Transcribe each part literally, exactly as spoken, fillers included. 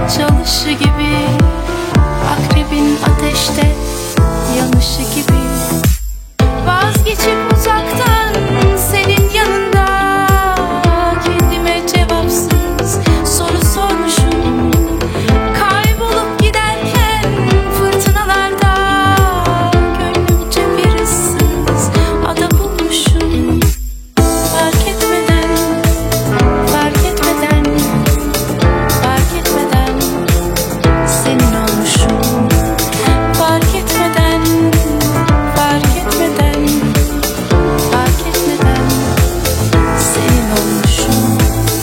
çalışı gibi, akrebin ateşte yanışı gibi. Vazgeçip uzaktan senin yanında kendime cevapsız soru sormuşum. Kaybolup giderken fırtınalarda gönlümce bir ıssız ada bulmuşum. Fark etmeden, fark etmeden, fark etmeden senin olmuşum. Fark etmeden, fark etmeden, fark etmeden senin olmuşum.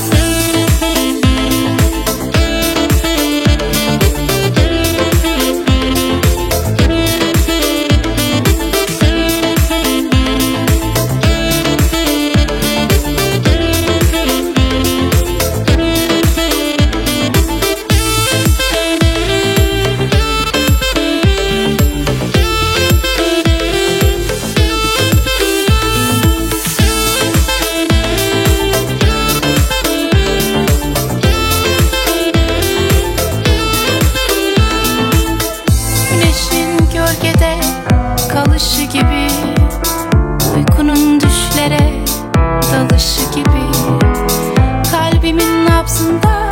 Güneşin gölgede kalışı gibi, uykunun düşlere dalışı gibi, kalbimin nabzında